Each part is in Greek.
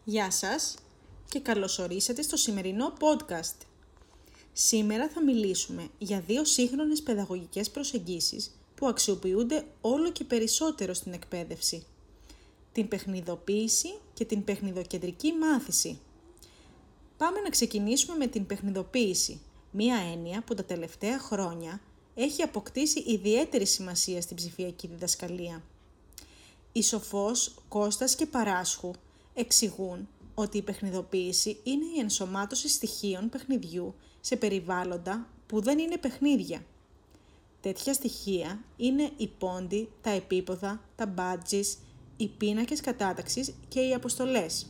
Γεια σας και καλώς ορίσατε στο σημερινό podcast. Σήμερα θα μιλήσουμε για δύο σύγχρονες παιδαγωγικές προσεγγίσεις που αξιοποιούνται όλο και περισσότερο στην εκπαίδευση. Την παιχνιδοποίηση και την παιχνιδοκεντρική μάθηση. Πάμε να ξεκινήσουμε με την παιχνιδοποίηση, μία έννοια που τα τελευταία χρόνια έχει αποκτήσει ιδιαίτερη σημασία στην ψηφιακή διδασκαλία. Οι Σοφός, Κώστας και Παράσχου εξηγούν ότι η παιχνιδοποίηση είναι η ενσωμάτωση στοιχείων παιχνιδιού σε περιβάλλοντα που δεν είναι παιχνίδια. Τέτοια στοιχεία είναι οι πόντοι, τα επίποδα, τα badges, οι πίνακες κατάταξης και οι αποστολές.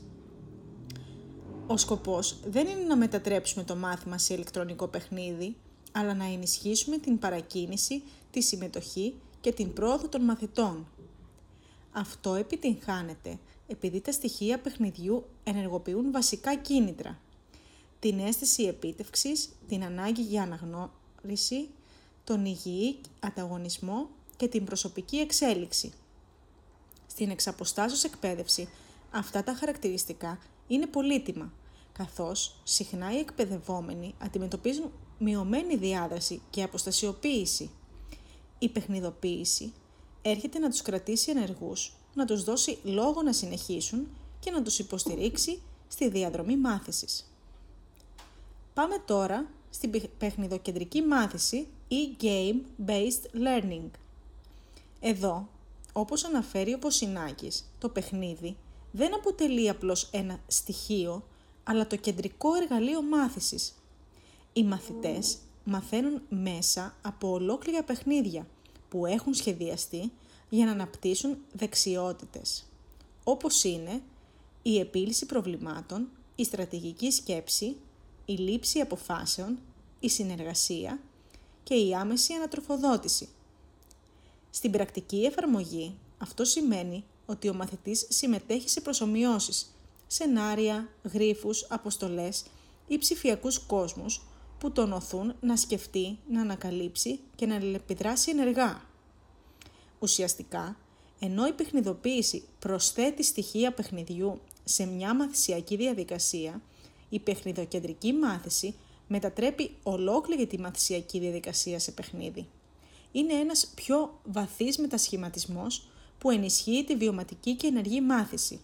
Ο σκοπός δεν είναι να μετατρέψουμε το μάθημα σε ηλεκτρονικό παιχνίδι, αλλά να ενισχύσουμε την παρακίνηση, τη συμμετοχή και την πρόοδο των μαθητών. Αυτό επιτυγχάνεται επειδή τα στοιχεία παιχνιδιού ενεργοποιούν βασικά κίνητρα. Την αίσθηση επίτευξης, την ανάγκη για αναγνώριση, τον υγιή ανταγωνισμό και την προσωπική εξέλιξη. Στην εξαποστάσεως εκπαίδευση, αυτά τα χαρακτηριστικά είναι πολύτιμα, καθώς συχνά οι εκπαιδευόμενοι αντιμετωπίζουν μειωμένη διάδραση και αποστασιοποίηση. Η παιχνιδοποίηση έρχεται να τους κρατήσει ενεργούς, να τους δώσει λόγο να συνεχίσουν και να τους υποστηρίξει στη διαδρομή μάθησης. Πάμε τώρα στην παιχνιδοκεντρική μάθηση ή Game-Based Learning. Εδώ, όπως αναφέρει ο Βοσινάκης, το παιχνίδι δεν αποτελεί απλώς ένα στοιχείο, αλλά το κεντρικό εργαλείο μάθησης. Οι μαθητές μαθαίνουν μέσα από ολόκληρα παιχνίδια που έχουν σχεδιαστεί για να αναπτύσσουν δεξιότητες, όπως είναι η επίλυση προβλημάτων, η στρατηγική σκέψη, η λήψη αποφάσεων, η συνεργασία και η άμεση ανατροφοδότηση. Στην πρακτική εφαρμογή, αυτό σημαίνει ότι ο μαθητής συμμετέχει σε προσομοιώσεις, σενάρια, γρίφους, αποστολές ή ψηφιακούς κόσμους που τον οθούν να σκεφτεί, να ανακαλύψει και να αλληλεπιδράσει ενεργά. Ουσιαστικά, ενώ η παιχνιδοποίηση προσθέτει στοιχεία παιχνιδιού σε μια μαθησιακή διαδικασία, η παιχνιδοκεντρική μάθηση μετατρέπει ολόκληρη τη μαθησιακή διαδικασία σε παιχνίδι. Είναι ένας πιο βαθύς μετασχηματισμός που ενισχύει τη βιωματική και ενεργή μάθηση.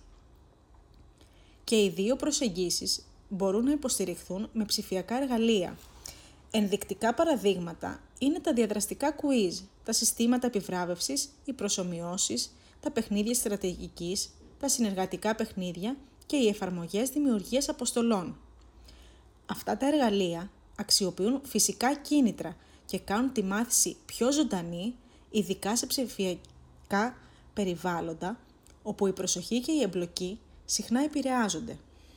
Και οι δύο προσεγγίσεις μπορούν να υποστηριχθούν με ψηφιακά εργαλεία. Ενδεικτικά παραδείγματα είναι τα διαδραστικά quiz, τα συστήματα επιβράβευσης, οι προσομοιώσεις, τα παιχνίδια στρατηγικής, τα συνεργατικά παιχνίδια και οι εφαρμογές δημιουργίας αποστολών. Αυτά τα εργαλεία αξιοποιούν φυσικά κίνητρα και κάνουν τη μάθηση πιο ζωντανή, ειδικά σε ψηφιακά περιβάλλοντα, όπου η προσοχή και η εμπλοκή συχνά επηρεάζονται.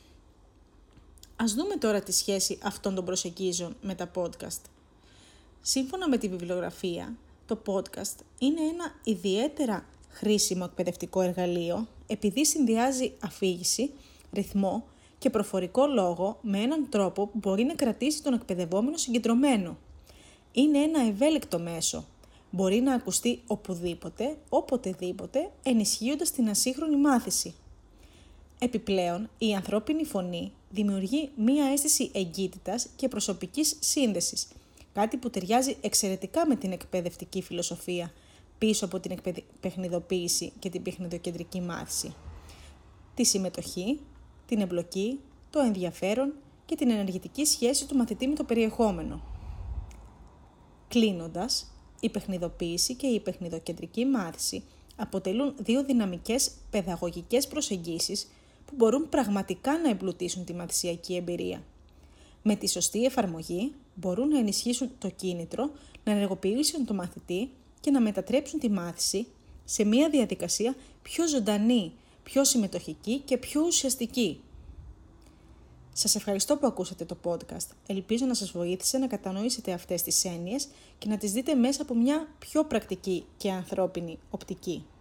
Ας δούμε τώρα τη σχέση αυτών των προσεγγίσεων με τα podcast. Σύμφωνα με τη βιβλιογραφία, το podcast είναι ένα ιδιαίτερα χρήσιμο εκπαιδευτικό εργαλείο επειδή συνδυάζει αφήγηση, ρυθμό και προφορικό λόγο με έναν τρόπο που μπορεί να κρατήσει τον εκπαιδευόμενο συγκεντρωμένο. Είναι ένα ευέλικτο μέσο. Μπορεί να ακουστεί οπουδήποτε, οποτεδήποτε, ενισχύοντας την ασύγχρονη μάθηση. Επιπλέον, η ανθρώπινη φωνή δημιουργεί μία αίσθηση εγκύτητας και προσωπικής σύνδεσης, κάτι που ταιριάζει εξαιρετικά με την εκπαιδευτική φιλοσοφία πίσω από την παιχνιδοποίηση και την παιχνιδοκεντρική μάθηση. Τη συμμετοχή, την εμπλοκή, το ενδιαφέρον και την ενεργητική σχέση του μαθητή με το περιεχόμενο. Κλείνοντας, η παιχνιδοποίηση και η παιχνιδοκεντρική μάθηση αποτελούν δύο δυναμικές παιδαγωγικές προσεγγίσεις που μπορούν πραγματικά να εμπλουτίσουν τη μαθησιακή εμπειρία. Με τη σωστή εφαρμογή μπορούν να ενισχύσουν το κίνητρο, να ενεργοποιήσουν τον μαθητή και να μετατρέψουν τη μάθηση σε μια διαδικασία πιο ζωντανή, πιο συμμετοχική και πιο ουσιαστική. Σας ευχαριστώ που ακούσατε το podcast. Ελπίζω να σας βοήθησε να κατανοήσετε αυτές τις έννοιες και να τις δείτε μέσα από μια πιο πρακτική και ανθρώπινη οπτική.